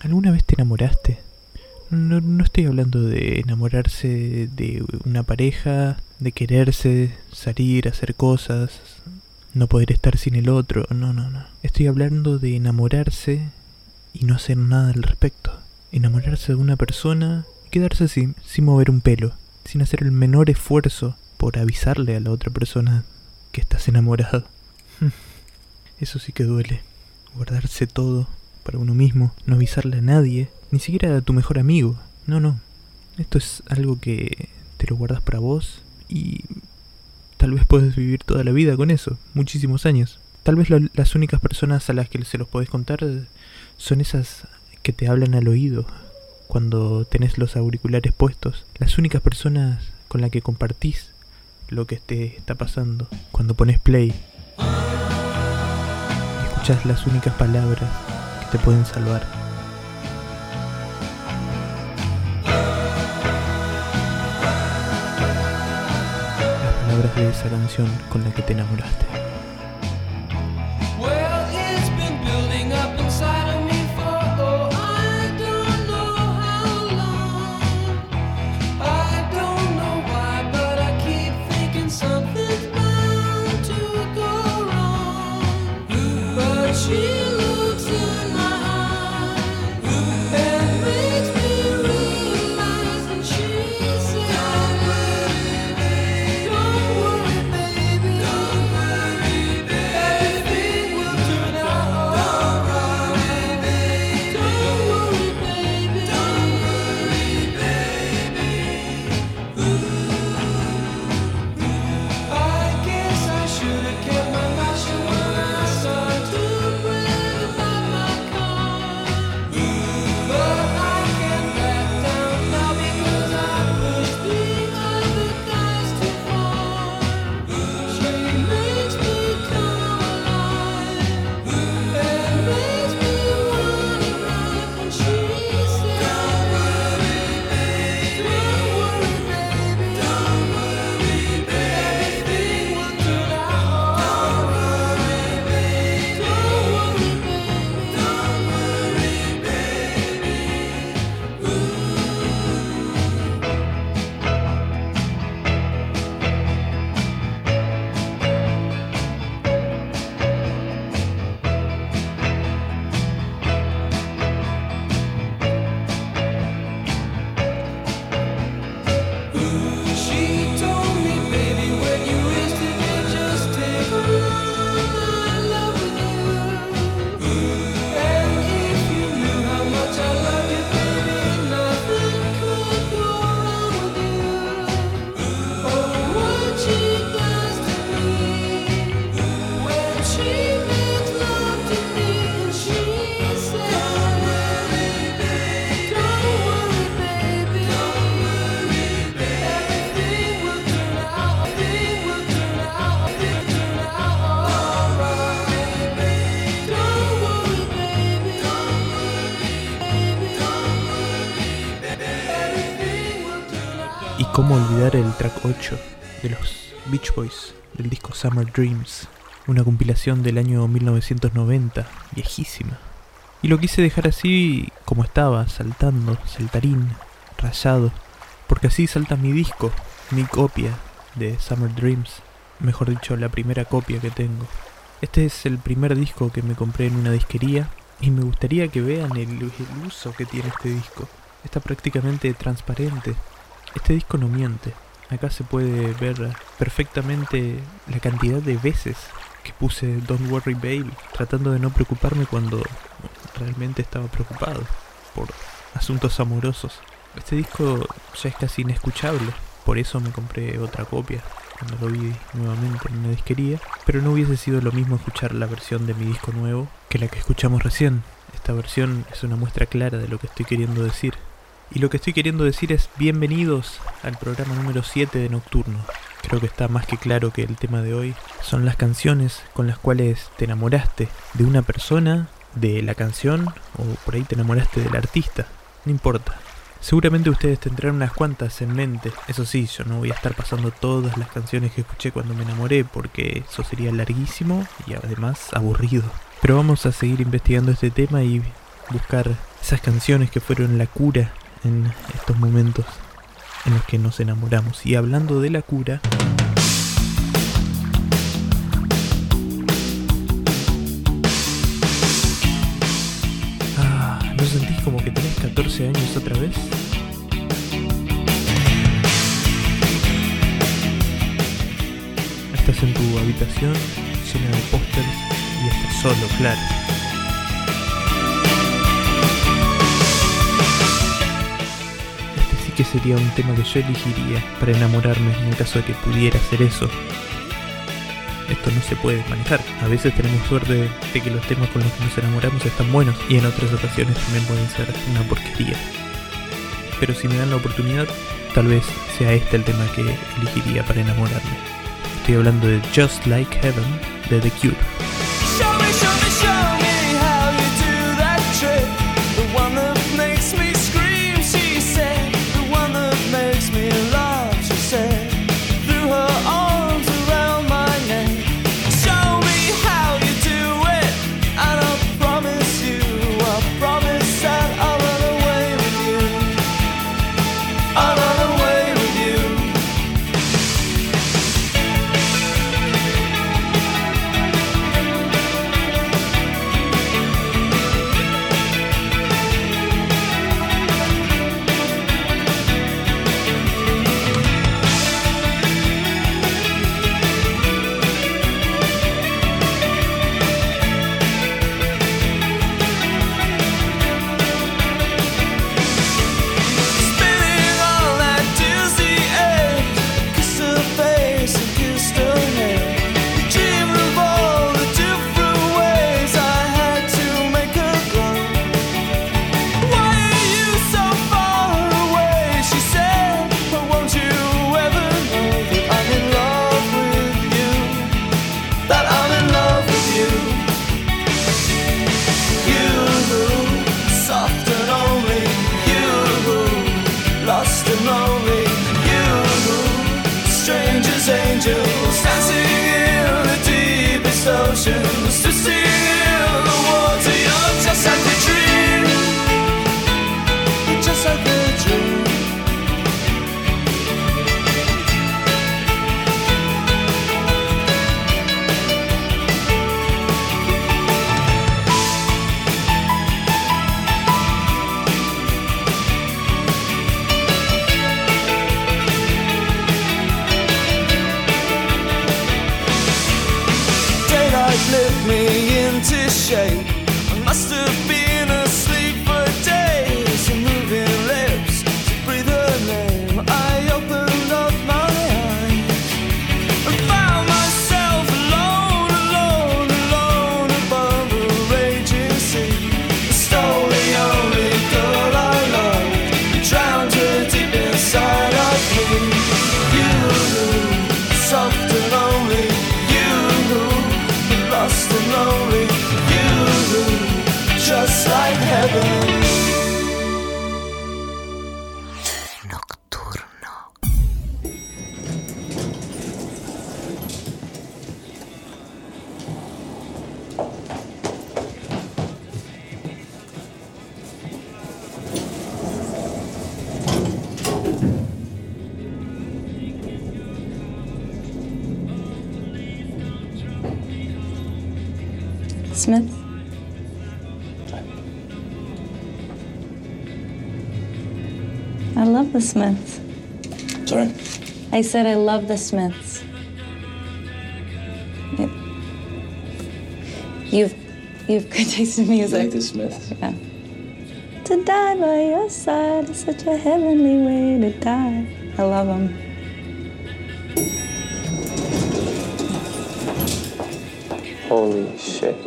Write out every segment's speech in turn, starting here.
¿Alguna vez te enamoraste? No estoy hablando de enamorarse de una pareja, de quererse, salir, hacer cosas, no poder estar sin el otro. No. Estoy hablando de enamorarse y no hacer nada al respecto. Enamorarse de una persona y quedarse sin mover un pelo, sin hacer el menor esfuerzo por avisarle a la otra persona que estás enamorado. Eso sí que duele. Guardarse todo para uno mismo, no avisarle a nadie, ni siquiera a tu mejor amigo. No. Esto es algo que te lo guardas para vos y tal vez puedes vivir toda la vida con eso, muchísimos años. Tal vez las únicas personas a las que se los podés contar son esas que te hablan al oído cuando tenés los auriculares puestos. Las únicas personas con las que compartís lo que te está pasando cuando pones play. Y escuchás las únicas palabras que te pueden salvar. Las palabras de esa canción con la que te enamoraste. ¿Cómo olvidar el track 8 de los Beach Boys del disco Summer Dreams? Una compilación del año 1990, viejísima. Y lo quise dejar así como estaba, saltando, saltarín, rayado, porque así salta mi disco, mi copia de Summer Dreams. Mejor dicho, la primera copia que tengo. Este es el primer disco que me compré en una disquería y me gustaría que vean el uso que tiene este disco. Está prácticamente transparente. Este disco no miente. Acá se puede ver perfectamente la cantidad de veces que puse Don't Worry Baby, tratando de no preocuparme cuando realmente estaba preocupado por asuntos amorosos. Este disco ya es casi inescuchable, por eso me compré otra copia cuando lo vi nuevamente en una disquería, pero no hubiese sido lo mismo escuchar la versión de mi disco nuevo que la que escuchamos recién. Esta versión es una muestra clara de lo que estoy queriendo decir. Y lo que estoy queriendo decir es bienvenidos al programa número 7 de Nocturno. Creo que está más que claro que el tema de hoy son las canciones con las cuales te enamoraste de una persona, de la canción, o por ahí te enamoraste del artista. No importa. Seguramente ustedes tendrán unas cuantas en mente. Eso sí, yo no voy a estar pasando todas las canciones que escuché cuando me enamoré, porque eso sería larguísimo y además aburrido. Pero vamos a seguir investigando este tema y buscar Esas canciones que fueron la cura en estos momentos en los que nos enamoramos. Y hablando de la cura, ¿no sentís como que tenés 14 años otra vez? Estás en tu habitación llena de pósters y estás solo, claro. Este sí que sería un tema que yo elegiría para enamorarme en el caso de que pudiera hacer eso. Esto no se puede manejar. A veces tenemos suerte de que los temas con los que nos enamoramos están buenos y en otras ocasiones también pueden ser una porquería. Pero si me dan la oportunidad, tal vez sea este el tema que elegiría para enamorarme. Estoy hablando de Just Like Heaven de The Cure. Show me how you do that trick. The one that makes me scream, she said. The one that makes me laugh, she said. Threw her arms around my neck. Show me how you do it, and I promise that I'll run away with you. I'll run away with you. Angels dancing in the deepest oceans, twisting in the water. You're just like a dream, just like a dream. Lift me into shape. I must have been asleep for days. Moving lips to breathe her name. I opened up my eyes and found myself alone, alone, alone above a raging sea. Stole the only girl I loved, drowned her deep inside of me. You, soft and lonely. Lost and lonely, you, just like heaven. Nocturno. Smith? I love the Smiths. Sorry? I said I love the Smiths. You've good taste in music. You like the Smiths? Yeah. To die by your side is such a heavenly way to die. I love them. Holy shit.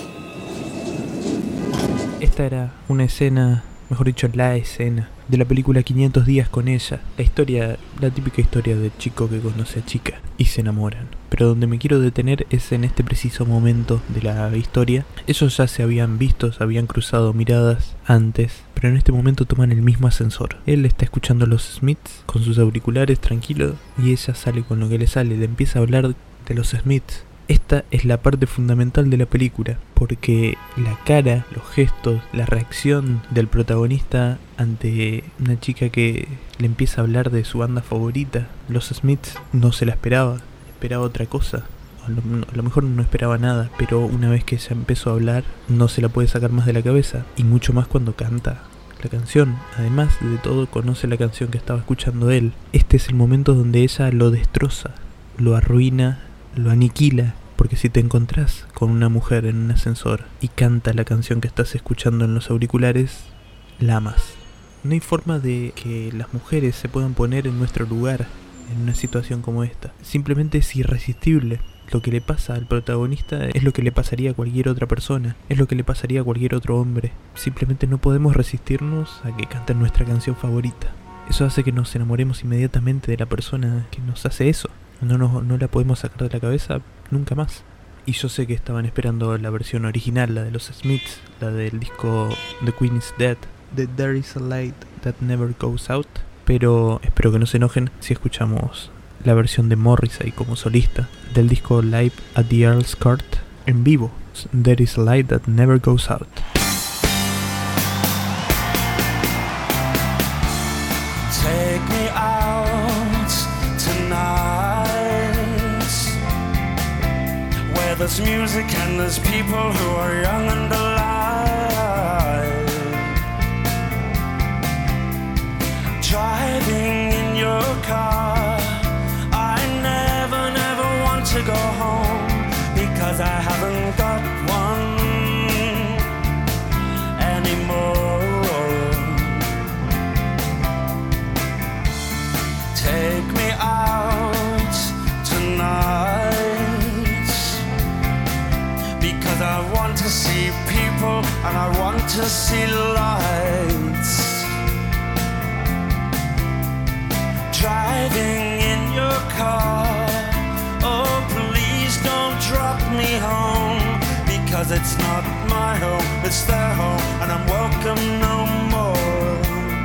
Esta era una escena, mejor dicho, la escena de la película 500 días con ella. La historia, la típica historia de chico que conoce a chica y se enamoran. Pero donde me quiero detener es en este preciso momento de la historia. Ellos ya se habían visto, se habían cruzado miradas antes, pero en este momento toman el mismo ascensor. Él está escuchando a los Smiths con sus auriculares tranquilo y ella sale con lo que le sale. Le empieza a hablar de los Smiths. Esta es la parte fundamental de la película, porque la cara, los gestos, la reacción del protagonista ante una chica que le empieza a hablar de su banda favorita, los Smiths, no se la esperaba otra cosa. A lo mejor no esperaba nada, pero una vez que se empezó a hablar, no se la puede sacar más de la cabeza, y mucho más cuando canta la canción. Además de todo, conoce la canción que estaba escuchando él. Este es el momento donde ella lo destroza, lo arruina, lo aniquila, porque si te encontrás con una mujer en un ascensor y canta la canción que estás escuchando en los auriculares, la amas. No hay forma de que las mujeres se puedan poner en nuestro lugar en una situación como esta. Simplemente es irresistible. Lo que le pasa al protagonista es lo que le pasaría a cualquier otra persona, es lo que le pasaría a cualquier otro hombre. Simplemente no podemos resistirnos a que canten nuestra canción favorita. Eso hace que nos enamoremos inmediatamente de la persona que nos hace eso. No la podemos sacar de la cabeza nunca más. Y yo sé que estaban esperando la versión original, la de los Smiths, la del disco The Queen is Dead, The There is a Light That Never Goes Out. Pero espero que no se enojen si escuchamos la versión de Morrissey como solista del disco Live at the Earl's Court en vivo, There is a Light That Never Goes Out. Take me out tonight, where there's music and there's people who are young and alive. Driving in your car, I never want to go home, because I haven't got one anymore. Take me out tonight, because I want to see people and I want to see lights. Driving in your car, oh please don't drop me home, because it's not my home, it's their home, and I'm welcome no more.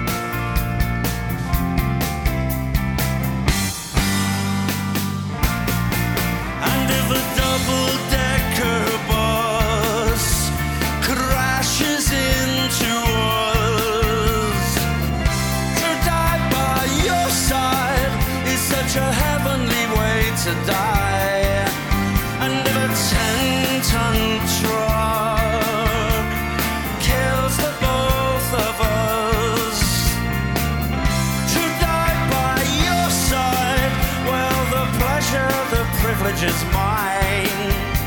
And if a double-decker bus crashes into us, to die by your side is such a heavenly way to die. And if a 10-ton truck kills the both of us, to die by your side, well, the pleasure, the privilege is mine.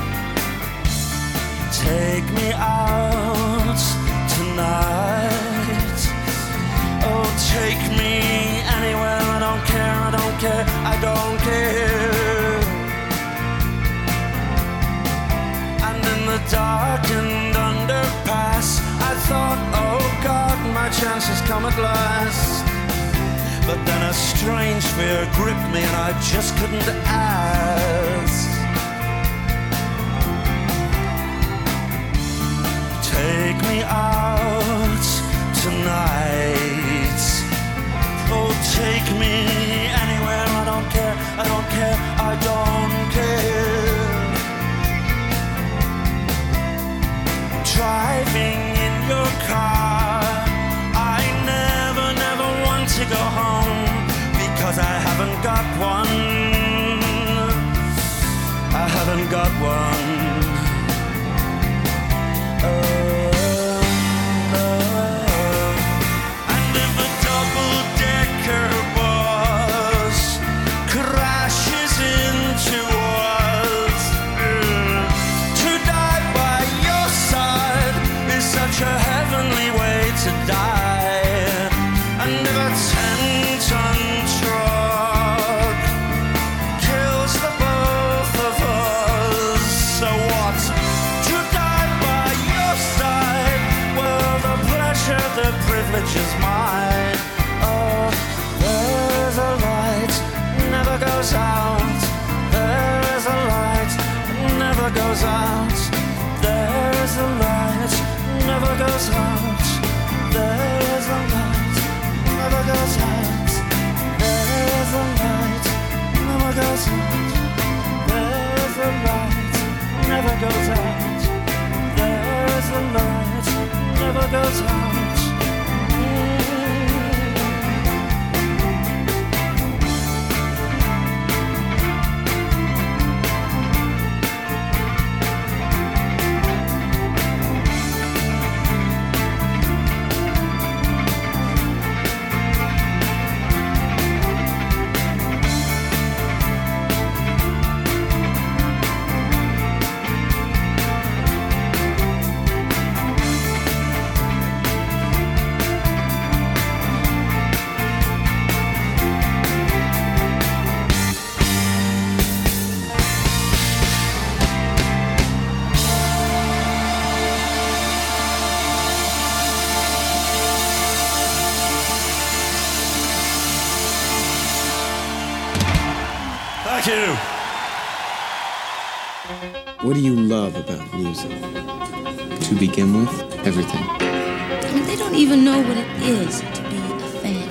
Take me out tonight, oh take me anywhere, I don't care, I don't care, I don't care. And in the darkened underpass, I thought, oh God, my chance has come at last. But then a strange fear gripped me and I just couldn't ask. Take me out tonight, oh take me anywhere, I don't care, I don't care, I don't care. Driving in your car, I never want to go home, because I haven't got one, I haven't got one. And if a double-decker bus crashes into us, to die by your side is such a heavenly way to die. And if a 10-ton truck kills the both of us, so what? To die by your side, well, the pleasure, the privilege is mine. Oh, there's a light, never goes out. There's a light, never goes out. There's a light, never goes out. There's a light, never goes out. There's a light, never goes out. There's a light. Thank you. What do you love about music? To begin with, everything. I mean, they don't even know what it is to be a fan.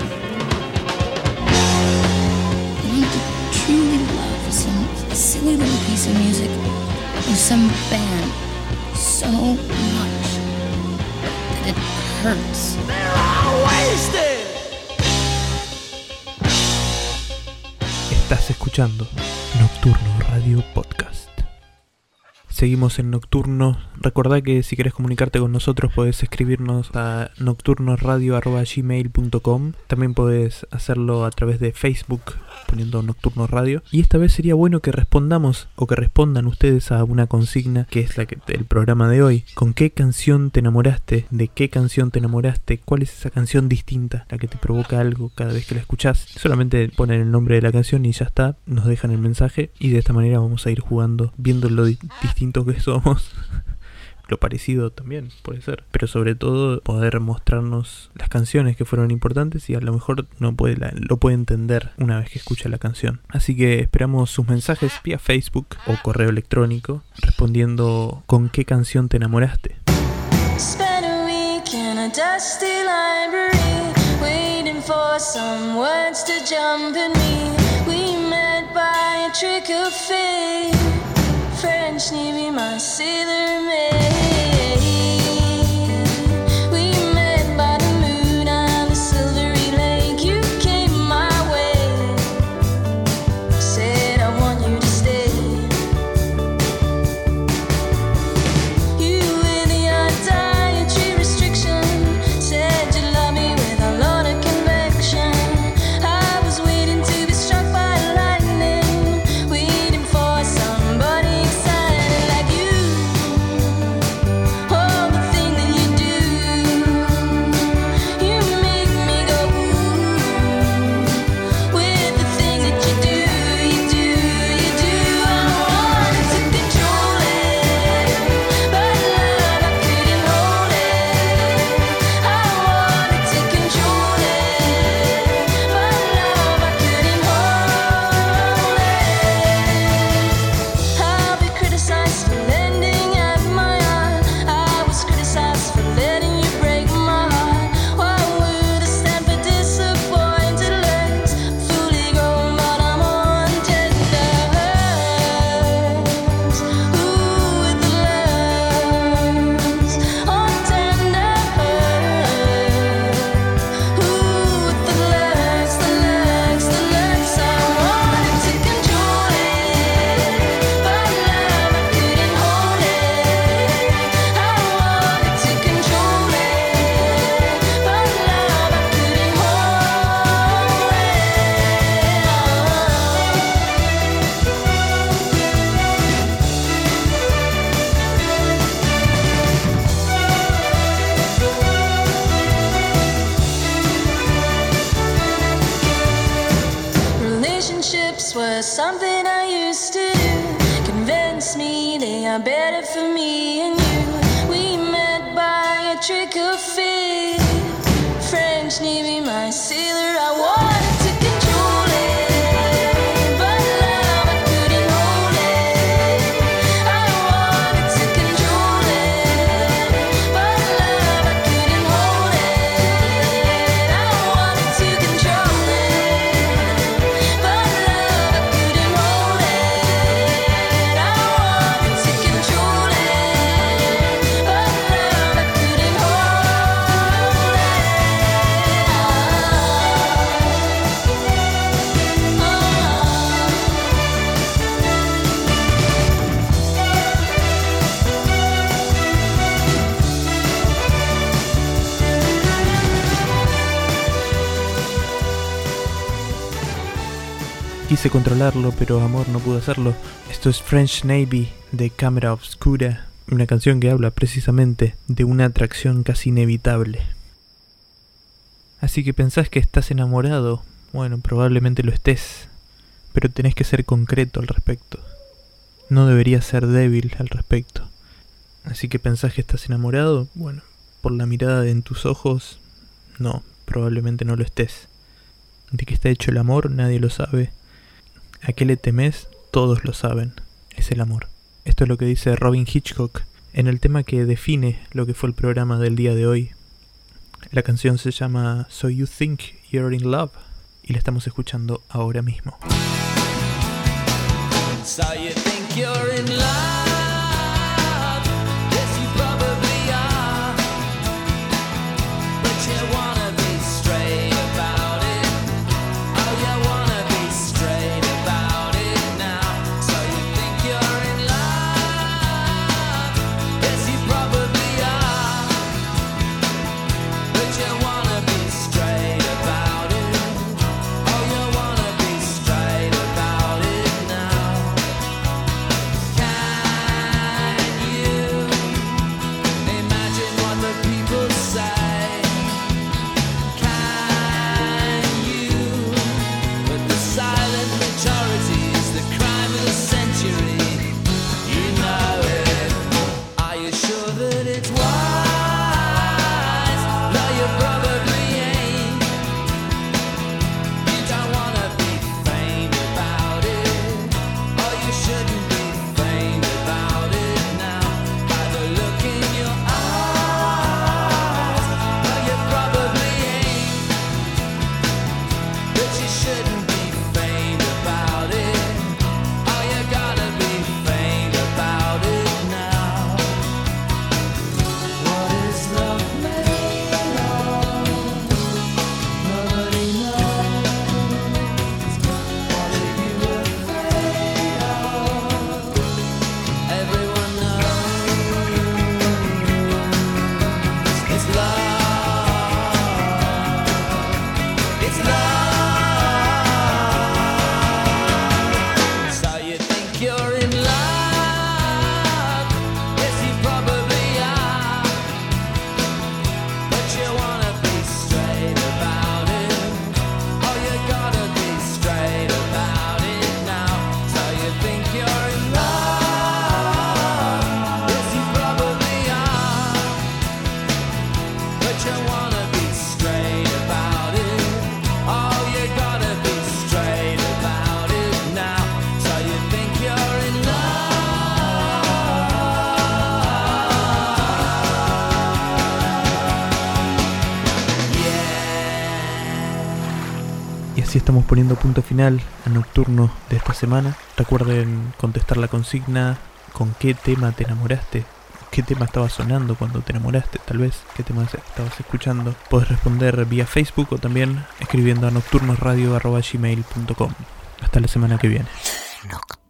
You know, to truly love some silly little piece of music or some band so much that it hurts. They're all wasted. Estás escuchando Nocturno Radio Podcast. Seguimos en Nocturno. Recordá que si querés comunicarte con nosotros podés escribirnos a nocturnoradio@gmail.com. También podés hacerlo a través de Facebook poniendo Nocturno Radio. Y esta vez sería bueno que respondamos o que respondan ustedes a una consigna que es la que del programa de hoy. ¿Con qué canción te enamoraste? ¿De qué canción te enamoraste? ¿Cuál es esa canción distinta? La que te provoca algo cada vez que la escuchás. Solamente ponen el nombre de la canción y ya está. Nos dejan el mensaje y de esta manera vamos a ir jugando, viendo lo distinto que somos. Lo parecido también puede ser, pero sobre todo poder mostrarnos las canciones que fueron importantes y a lo mejor lo puede entender una vez que escucha la canción. Así que esperamos sus mensajes vía Facebook o correo electrónico respondiendo con qué canción te enamoraste. Spent a week in a dusty library, waiting for some words to jump in me. We met by a trick of fate. French Navy, my sailor maid. We met by the moon and the silvery lake. You came my way, said I want you to stay. You with your dietary restriction said you love me with a lot of conviction. I was waiting to be struck by lightning, waiting for somebody something I used to do. Convince me they are better for me and you. We met by a trick of fate. French Navy, my sailor, I wanted to control it, but love I couldn't hold it. I wanted to control it, but love I couldn't hold it. I wanted to control it, but love I couldn't hold it. I wanted to control it, but love I couldn't hold Quise controlarlo, pero amor no pudo hacerlo. Esto es French Navy de Cámara Obscura, una canción que habla precisamente de una atracción casi inevitable. Así que pensás que estás enamorado, bueno, probablemente lo estés, pero tenés que ser concreto al respecto. No deberías ser débil al respecto. Así que pensás que estás enamorado, bueno, por la mirada en tus ojos, no, probablemente no lo estés. De qué está hecho el amor, nadie lo sabe. ¿A qué le temes? Todos lo saben. Es el amor. Esto es lo que dice Robin Hitchcock en el tema que define lo que fue el programa del día de hoy. La canción se llama So You Think You're in Love y la estamos escuchando ahora mismo. So you think you're in love? Yes, you probably are. But you wanna be straight about it. Oh, you wanna be straight about it now. So you think you're in love? Yes, you probably are. But you wanna be straight about it. Oh, you wanna be straight about it now. así estamos poniendo punto final al nocturno de esta semana. Recuerden contestar la consigna: ¿con qué tema te enamoraste? ¿Qué tema estaba sonando cuando te enamoraste? Tal vez, ¿qué tema estabas escuchando? Podés responder vía Facebook o también escribiendo a nocturnosradio@gmail.com. Hasta la semana que viene.